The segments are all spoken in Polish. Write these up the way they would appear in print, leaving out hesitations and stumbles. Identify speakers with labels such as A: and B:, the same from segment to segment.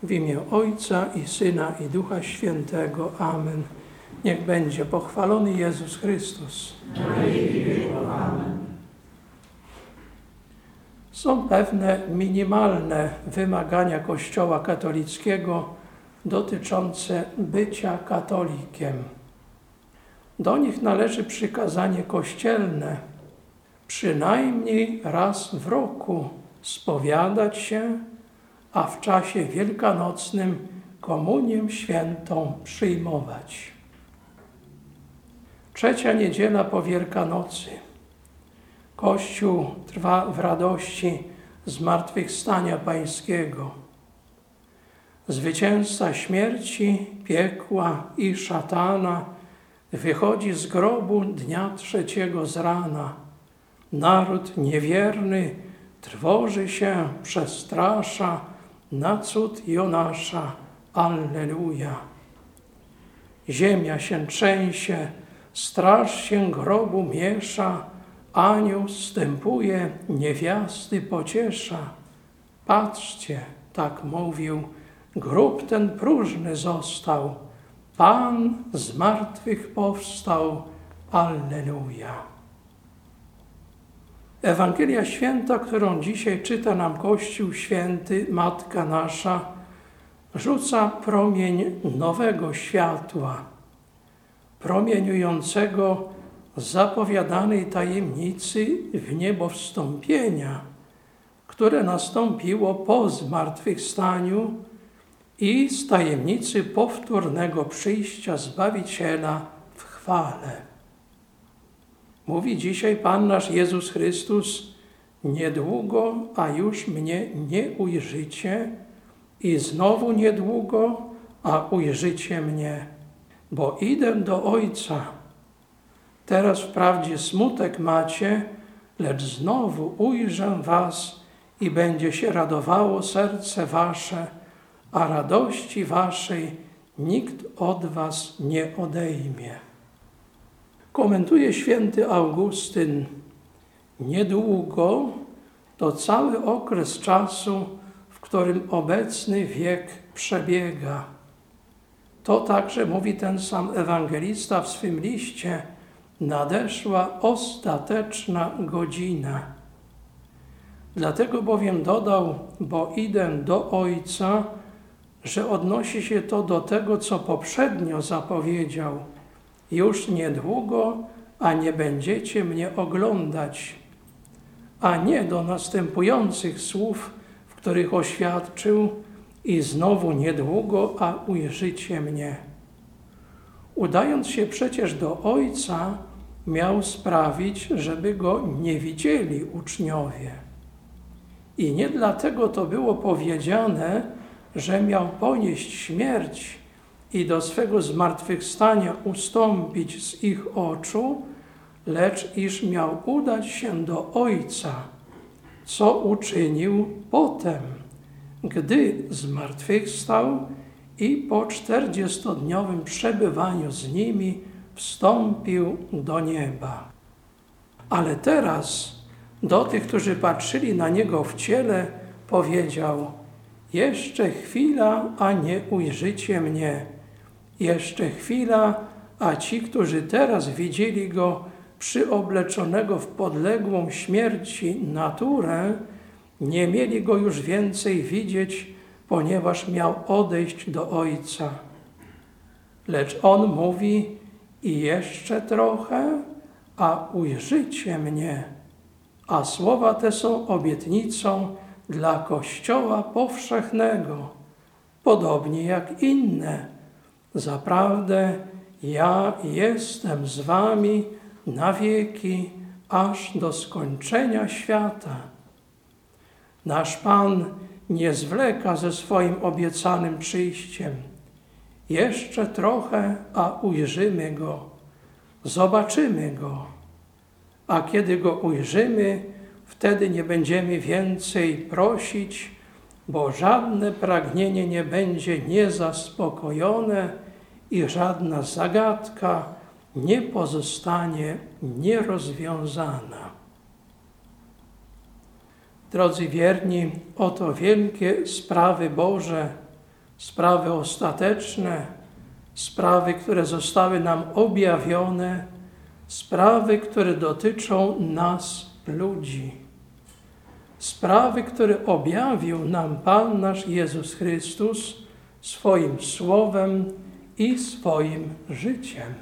A: W imię Ojca i Syna i Ducha Świętego. Amen. Niech będzie pochwalony Jezus Chrystus.
B: Amen.
A: Są pewne minimalne wymagania Kościoła katolickiego dotyczące bycia katolikiem. Do nich należy przykazanie kościelne, przynajmniej raz w roku spowiadać się, a w czasie wielkanocnym komunię świętą przyjmować. Trzecia niedziela po Wielkanocy. Kościół trwa w radości zmartwychwstania Pańskiego. Zwycięzca śmierci, piekła i szatana wychodzi z grobu dnia trzeciego z rana. Naród niewierny trwoży się, przestrasza na cud Jonasza. Alleluja. Ziemia się trzęsie, straż się grobu miesza, anioł zstępuje, niewiasty pociesza. Patrzcie, tak mówił, grób ten próżny został, Pan z martwych powstał. Alleluja. Ewangelia Święta, którą dzisiaj czyta nam Kościół Święty, Matka Nasza, rzuca promień nowego światła, promieniującego zapowiadanej tajemnicy wniebowstąpienia, które nastąpiło po zmartwychwstaniu i z tajemnicy powtórnego przyjścia Zbawiciela w chwale. Mówi dzisiaj Pan nasz Jezus Chrystus: niedługo, a już mnie nie ujrzycie, i znowu niedługo, a ujrzycie mnie, bo idę do Ojca. Teraz wprawdzie smutek macie, lecz znowu ujrzę was i będzie się radowało serce wasze, a radości waszej nikt od was nie odejmie. Komentuje święty Augustyn: niedługo to cały okres czasu, w którym obecny wiek przebiega. To także mówi ten sam ewangelista w swym liście: nadeszła ostateczna godzina. Dlatego bowiem dodał, bo idę do Ojca, że odnosi się to do tego, co poprzednio zapowiedział: już niedługo, a nie będziecie mnie oglądać, a nie do następujących słów, w których oświadczył: i znowu niedługo, a ujrzycie mnie. Udając się przecież do Ojca, miał sprawić, żeby Go nie widzieli uczniowie. I nie dlatego to było powiedziane, że miał ponieść śmierć i do swego zmartwychwstania ustąpić z ich oczu, lecz iż miał udać się do Ojca, co uczynił potem, gdy zmartwychwstał i po 40-dniowym przebywaniu z nimi wstąpił do nieba. Ale teraz do tych, którzy patrzyli na Niego w ciele, powiedział: jeszcze chwila, a nie ujrzycie mnie. Jeszcze chwila, a ci, którzy teraz widzieli Go przyobleczonego w podległą śmierci naturę, nie mieli Go już więcej widzieć, ponieważ miał odejść do Ojca. Lecz On mówi: i jeszcze trochę, a ujrzycie mnie. A słowa te są obietnicą dla Kościoła powszechnego, podobnie jak inne. Zaprawdę ja jestem z wami na wieki, aż do skończenia świata. Nasz Pan nie zwleka ze swoim obiecanym przyjściem. Jeszcze trochę, a ujrzymy Go, zobaczymy Go. A kiedy Go ujrzymy, wtedy nie będziemy więcej prosić, bo żadne pragnienie nie będzie niezaspokojone i żadna zagadka nie pozostanie nierozwiązana. Drodzy wierni, oto wielkie sprawy Boże, sprawy ostateczne, sprawy, które zostały nam objawione, sprawy, które dotyczą nas, ludzi. Sprawy, które objawił nam Pan nasz Jezus Chrystus swoim słowem i swoim życiem.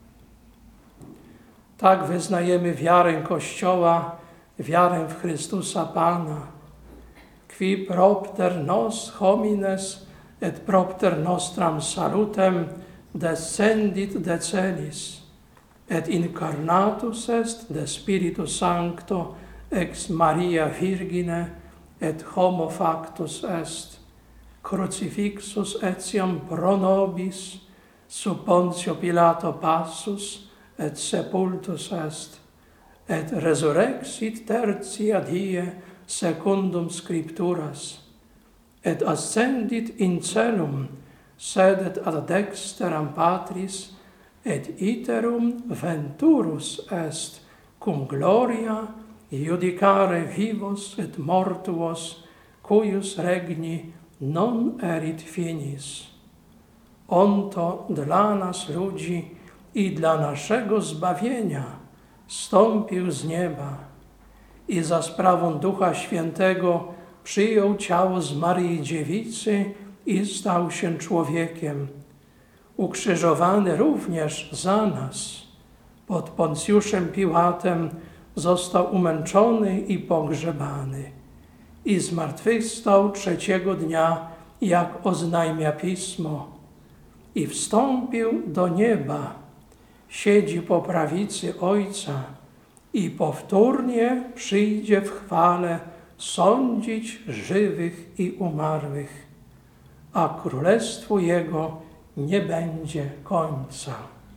A: Tak wyznajemy wiarę Kościoła, wiarę w Chrystusa Pana. Qui propter nos homines et propter nostram salutem descendit de celis, et incarnatus est de Spiritu Sancto ex Maria Virgine, et homo factus est, crucifixus etiam pro nobis, sub Pontio Pilato passus, et sepultus est, et resurrexit tertia die secundum Scripturas, et ascendit in celum, sedet ad dexteram Patris, et iterum venturus est cum gloria iudicare vivos et mortuos, cuius regni non erit finis. On to dla nas ludzi i dla naszego zbawienia zstąpił z nieba i za sprawą Ducha Świętego przyjął ciało z Maryi Dziewicy i stał się człowiekiem. Ukrzyżowany również za nas, pod Poncjuszem Piłatem został umęczony i pogrzebany i zmartwychwstał trzeciego dnia, jak oznajmia Pismo, i wstąpił do nieba, siedzi po prawicy Ojca i powtórnie przyjdzie w chwale sądzić żywych i umarłych, a królestwu Jego nie będzie końca.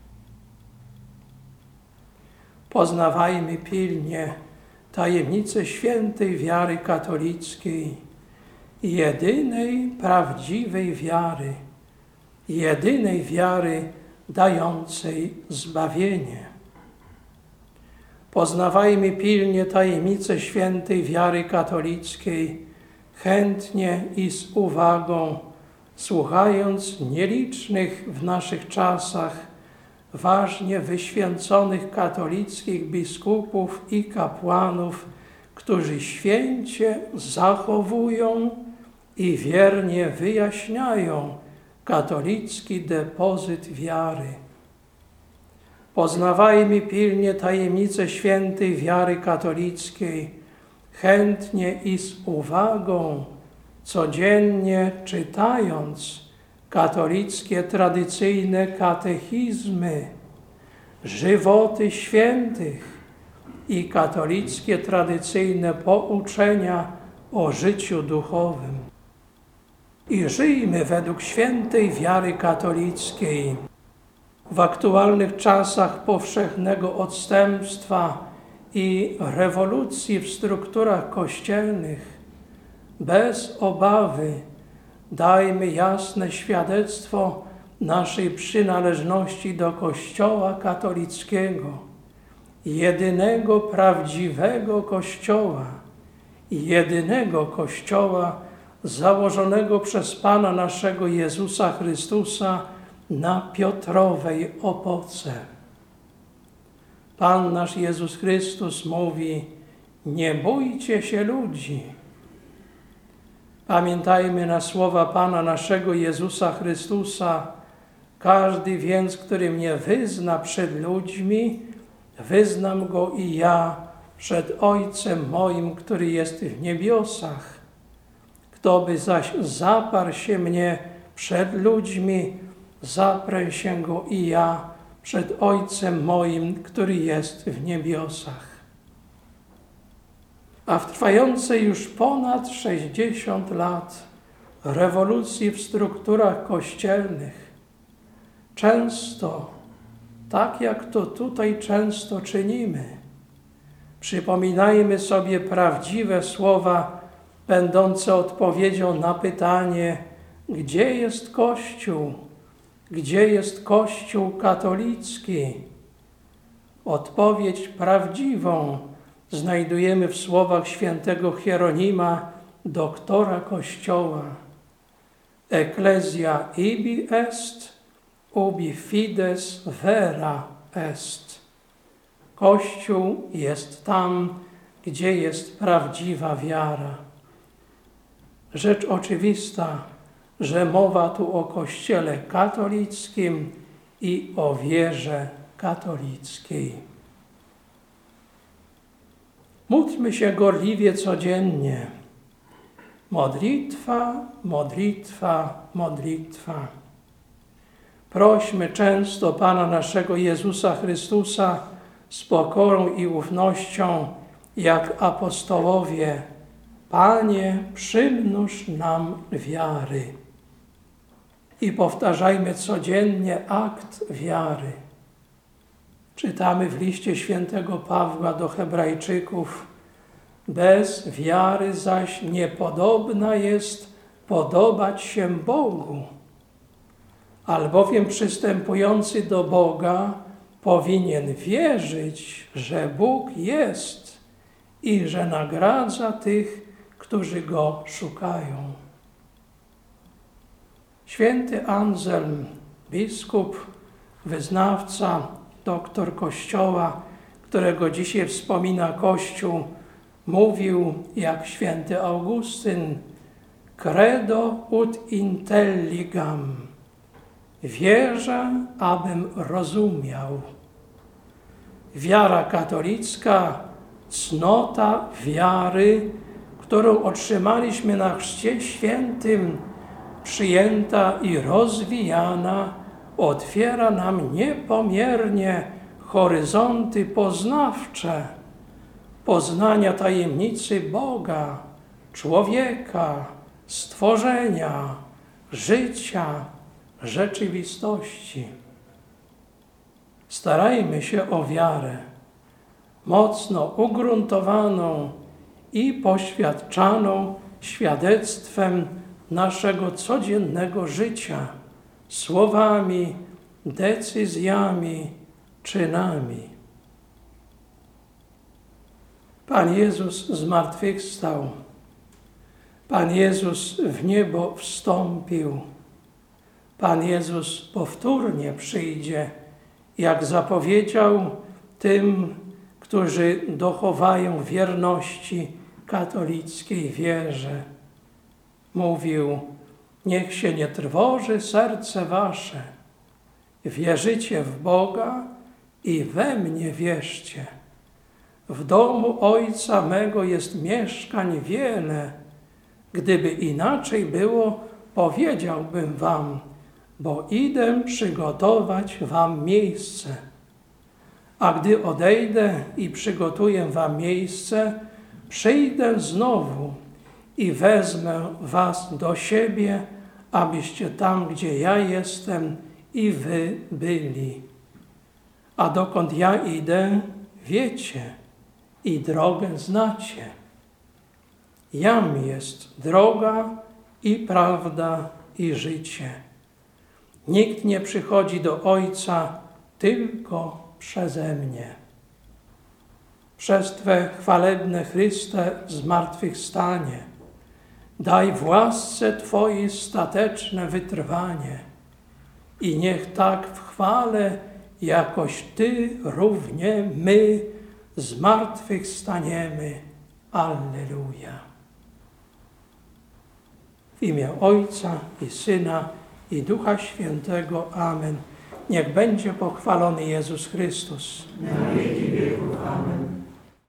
A: Poznawajmy pilnie tajemnicę świętej wiary katolickiej, jedynej prawdziwej wiary, jedynej wiary dającej zbawienie. Poznawajmy pilnie tajemnicę świętej wiary katolickiej, chętnie i z uwagą, słuchając nielicznych w naszych czasach ważnie wyświęconych katolickich biskupów i kapłanów, którzy święcie zachowują i wiernie wyjaśniają katolicki depozyt wiary. Poznawajmy pilnie tajemnicę świętej wiary katolickiej, chętnie i z uwagą, codziennie czytając katolickie tradycyjne katechizmy, żywoty świętych i katolickie tradycyjne pouczenia o życiu duchowym. I żyjmy według świętej wiary katolickiej. W aktualnych czasach powszechnego odstępstwa i rewolucji w strukturach kościelnych bez obawy dajmy jasne świadectwo naszej przynależności do Kościoła katolickiego, jedynego prawdziwego Kościoła, jedynego Kościoła założonego przez Pana naszego Jezusa Chrystusa na Piotrowej opoce. Pan nasz Jezus Chrystus mówi: nie bójcie się ludzi. Pamiętajmy na słowa Pana naszego Jezusa Chrystusa: każdy więc, który mnie wyzna przed ludźmi, wyznam go i ja przed Ojcem moim, który jest w niebiosach. Kto by zaś zaparł się mnie przed ludźmi, zaprę się go i ja przed Ojcem moim, który jest w niebiosach. A w trwającej już ponad 60 lat rewolucji w strukturach kościelnych często, tak jak to tutaj często czynimy, przypominajmy sobie prawdziwe słowa będące odpowiedzią na pytanie: gdzie jest Kościół? Gdzie jest Kościół katolicki? Odpowiedź prawdziwą znajdujemy w słowach świętego Hieronima, doktora Kościoła. Ecclesia ibi est, ubi fides vera est. Kościół jest tam, gdzie jest prawdziwa wiara. Rzecz oczywista, że mowa tu o Kościele katolickim i o wierze katolickiej. Módlmy się gorliwie codziennie. Modlitwa, modlitwa, modlitwa. Prośmy często Pana naszego Jezusa Chrystusa z pokorą i ufnością, jak apostołowie: Panie, przymnóż nam wiary. I powtarzajmy codziennie akt wiary. Czytamy w liście świętego Pawła do Hebrajczyków: bez wiary zaś niepodobna jest podobać się Bogu, albowiem przystępujący do Boga powinien wierzyć, że Bóg jest i że nagradza tych, którzy Go szukają. Święty Anselm, biskup, wyznawca, doktor Kościoła, którego dzisiaj wspomina Kościół, mówił jak święty Augustyn: credo ut intelligam. Wierzę, abym rozumiał. Wiara katolicka, cnota wiary, którą otrzymaliśmy na Chrzcie Świętym, przyjęta i rozwijana, otwiera nam niepomiernie horyzonty poznawcze, poznania tajemnicy Boga, człowieka, stworzenia, życia, rzeczywistości. Starajmy się o wiarę, mocno ugruntowaną i poświadczaną świadectwem naszego codziennego życia, słowami, decyzjami, czynami. Pan Jezus zmartwychwstał. Pan Jezus w niebo wstąpił. Pan Jezus powtórnie przyjdzie, jak zapowiedział tym, którzy dochowają wierności katolickiej wierze. Mówił: niech się nie trwoży serce wasze. Wierzycie w Boga i we mnie wierzcie. W domu Ojca mego jest mieszkań wiele. Gdyby inaczej było, powiedziałbym wam, bo idę przygotować wam miejsce. A gdy odejdę i przygotuję wam miejsce, przyjdę znowu i wezmę was do siebie, abyście tam, gdzie ja jestem, i wy byli. A dokąd ja idę, wiecie i drogę znacie. Jam jest droga i prawda i życie. Nikt nie przychodzi do Ojca tylko przeze mnie. Przez Twe chwalebne Chryste zmartwychwstanie, daj w łasce Twojej stateczne wytrwanie i niech tak w chwale, jakoś Ty równie my zmartwychwstaniemy. Alleluja. W imię Ojca i Syna i Ducha Świętego. Amen. Niech będzie pochwalony Jezus Chrystus.
B: Na wieki wieków. Amen.